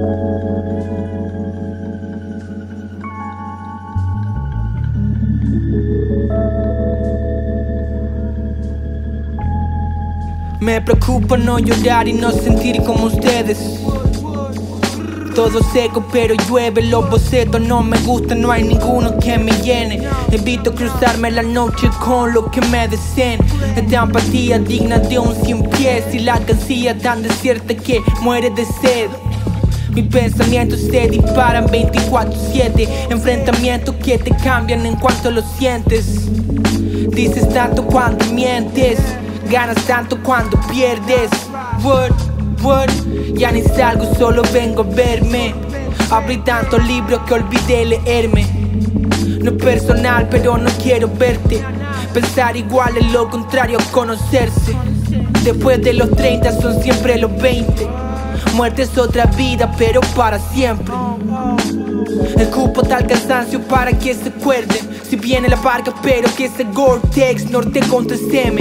Me preocupa no llorar y no sentir como ustedes. Todo seco pero llueve, los bocetos no me gustan, no hay ninguno que me llene. Evito cruzarme la noche con lo que me deseen. Esta empatía digna de un cien pies y la cancilla tan desierta que muere de sed. Mis pensamientos se disparan 24/7, enfrentamientos que te cambian en cuanto lo sientes. Dices tanto cuando mientes, ganas tanto cuando pierdes. Word, ya ni salgo, solo vengo a verme. Abrí tantos libros que olvidé leerme. No es personal, pero no quiero verte. Pensar igual es lo contrario a conocerse. Después de los 30 son siempre los 20. Muerte es otra vida, pero para siempre. Escupo tal cansancio para que se acuerden. Si viene la barca, pero que ese Gore-Tex norte contesteme.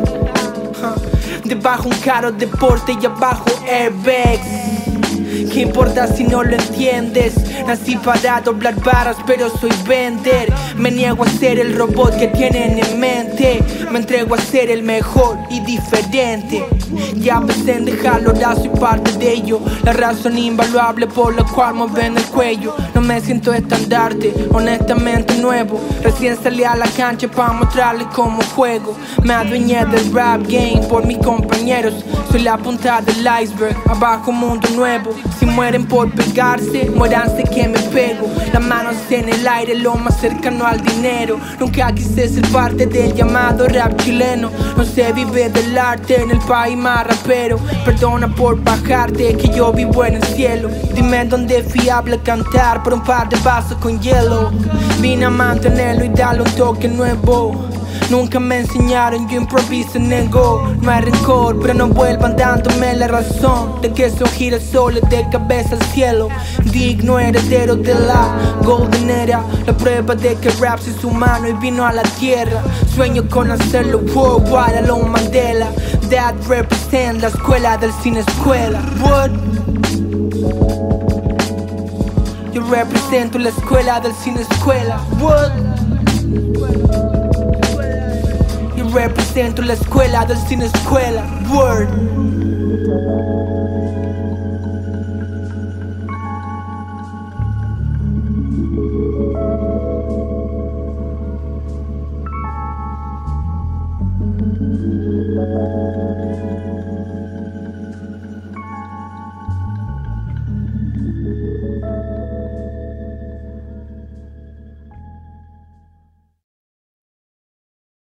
Debajo un caro deporte y abajo airbags. ¿Qué importa si no lo entiendes? Nací para doblar varas, pero soy vender. Me niego a ser el robot que tienen en mente. Me entrego a ser el mejor y diferente. Ya pensé en dejarlo, ahora soy parte de ello. La razón invaluable por la cual mueven el cuello. No me siento estandarte, honestamente nuevo. Recién salí a la cancha para mostrarles cómo juego. Me adueñé del rap game por mis compañeros. Soy la punta del iceberg, abajo mundo nuevo. Si mueren por pegarse, muéranse que me pego. Las manos en el aire, lo más cercano al dinero. Nunca quise ser parte del llamado rap chileno. No se vive del arte en el país más rapero. Perdona por bajarte, que yo vivo en el cielo. Dime dónde es fiable cantar por un par de vasos con hielo. Vine a mantenerlo y darle un toque nuevo. Nunca me enseñaron, yo improviso en el go. No hay rencor, pero no vuelvan dándome la razón de que son girasoles de cabeza al cielo. Digno heredero de la golden era. La prueba de que rap es humano y vino a la tierra. Sueño con hacerlo worldwide a lo Mandela. That represent la escuela del sin escuela. What? Yo represento la escuela del sin escuela. What? Represento la escuela del sin escuela. Word.